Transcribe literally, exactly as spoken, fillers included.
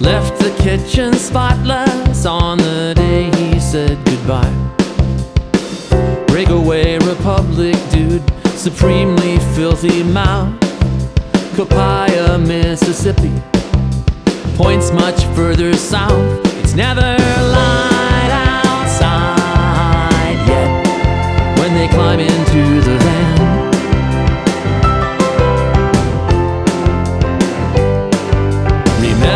Left the kitchen spotless on the day he said goodbye. Breakaway Republic dude, supremely filthy mouth. Copiah, Mississippi, points much further south. It's never light outside yet when they climb into the